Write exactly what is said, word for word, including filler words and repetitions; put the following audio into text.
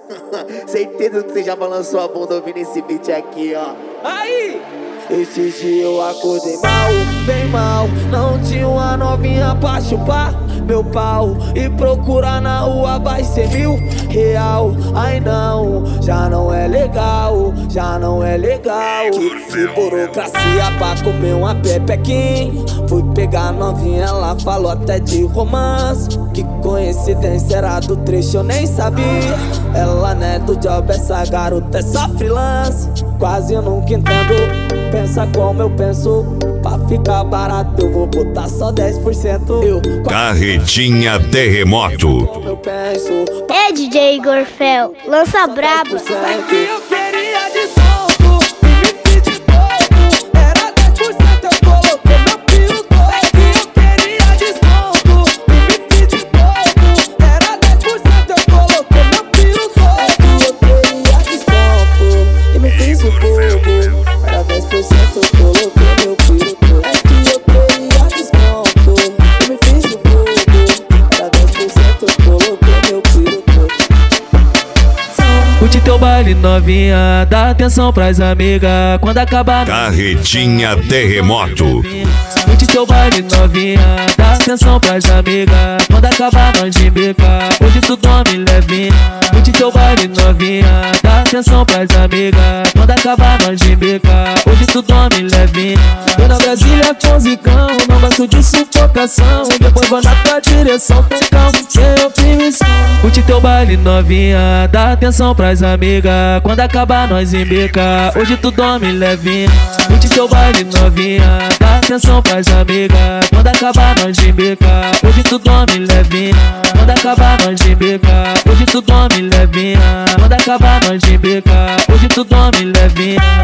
Certeza que você já balançou a bunda ouvindo esse beat aqui, ó. Aí! Esse dia eu acordei mal, bem mal. Não tinha uma novinha pra chupar meu pau. E procurar na rua vai ser mil real. Ai não, já não é legal, já não é legal. Que burocracia pra comer uma pepequim. Fui pegar a novinha, ela falou até de romance. Que coincidência, era do trecho, eu nem sabia. Ela não é do job, essa garota é só freelance. Quase eu nunca entendo. Pensa como eu penso, pra ficar barato eu vou botar só dez por cento. Eu, Carretinha Terremoto. como eu penso, É D J Gorfel, lança braba. é que eu queria desconto e me fiz de pouco. Era dez por cento, eu coloquei meu pio todo. É que eu queria desconto e me fiz de pouco. Era dez por cento, eu coloquei meu pio todo. É que eu queria desconto e me fiz de pouco. Era dez por cento, eu coloquei meu pio todo. É que eu queria desconto e me fiz de pouco. Era dez por cento, eu coloquei meu pio todo. Curte teu baile novinha, dá atenção pras amigas. Quando acabar Carretinha Terremoto. Curte teu baile novinha, dá atenção pras amigas. Quando acabar nós embica, hoje tu dorme levinha. Curte teu baile novinha, dá atenção pras amigas. Quando acabar nós embica, hoje tu dorme levinha. Tô na Brasília com zicão, não gosto de sufocação. Depois vou na tua direção, com calma, sem opressão. Curte teu baile novinha, dá atenção pras amigas. Quando acabar nós embica, hoje tu dorme levinha. Curte teu baile novinha, dá atenção pras amigas. Quando acabar nós embica, hoje tu dorme levinha. Quando acabar nós embica, hoje tu dorme levinha. Quando acabar nós embica, hoje tu dorme levinha.